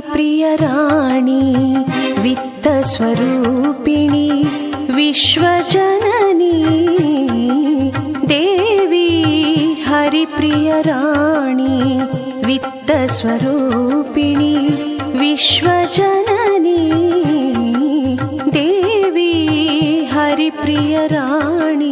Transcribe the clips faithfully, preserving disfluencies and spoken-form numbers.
हरिप्रियराणि वित्तस्वरूपिणि विश्वजननी देवी हरिप्रियराणि वित्तस्वरूपिणि विश्वजननी देवी हरिप्रियराणि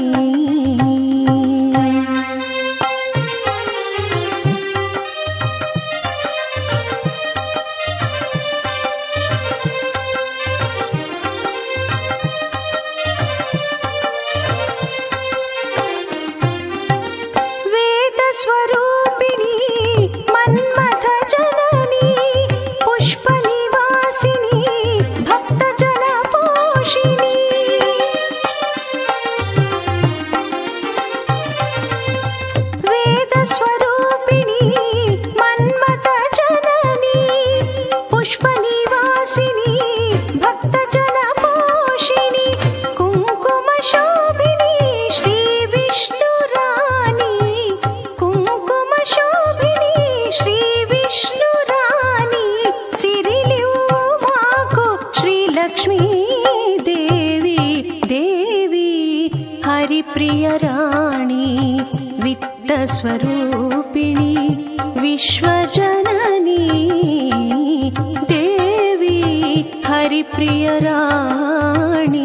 स्वरूपिणी मन्मथ जननी पुष्प निवासिनी भक्त जन पोषिणी वेद स्वरूपिणी मन्मथ जननी पुष्प निवासिनी भक्त जन पोषिणी कुंकुम शोभिनी श्री विष्णु रानी कुंकुम शोभिनी श्री विष्णु रानी सिरिलिव्वु माकु श्री लक्ष्मी देवी देवी हरिप्रियराणि वित्तस्वरूपिणि विश्वजननी देवी हरिप्रियराणि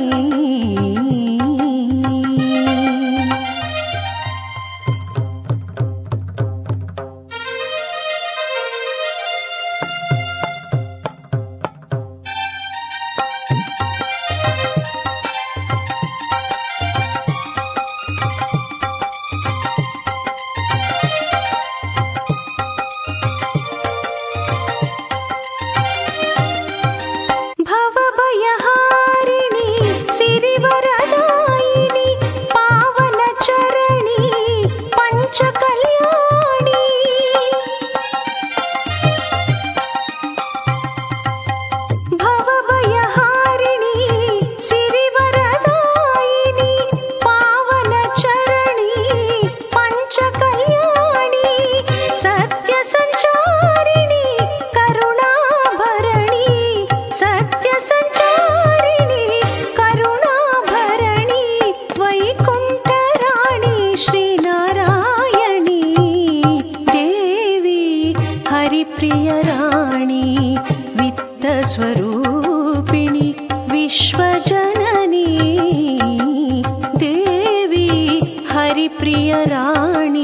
भवभयहारिणि सिरिवरदायिनि पावनचरणि पंचकल्याणि भवभयहारिणि सिरिवरदायिनि पावनचरणि पंचकल्याणि सत्यसञ्चारिणि करुणाभरणि सत्यसञ्चारिणि करुणाभरणि वैकुण्ठराणि श्रीनारायणी देवी हरिप्रियराणि वित्तस्वरूपिणि विश्वजननी देवी हरिप्रियराणि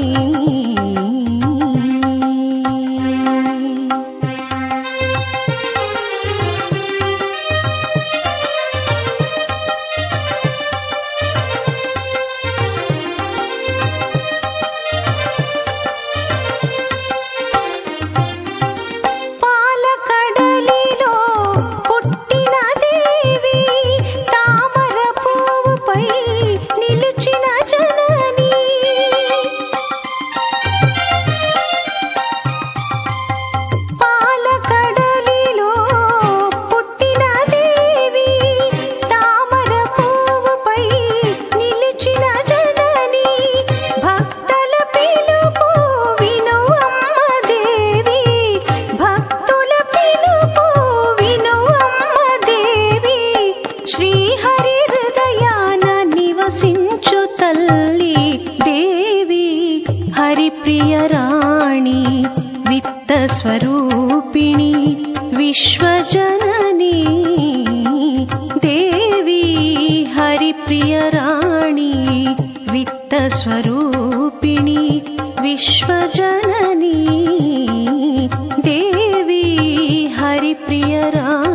పాలకడలిలో పుట్టిన దేవి తామర పువ్వుపై నిలిచిన జనని పాలకడలిలో పుట్టిన దేవి తామర పువ్వుపై నిలిచిన జనని భక్తల పిలుపు విను అమ్మ దేవి భక్తుల పిలుపు విను అమ్మ దేవి శ్రీహరి హృదయాన నివసించు తల్లి దేవి హరిప్రియరాణి విత్తస్వరూపిణి విశ్వజనని దేవి హరిప్రియరాణి విత్తస్వరూపిణి విశ్వజనని దేవి హరిప్రియరాణి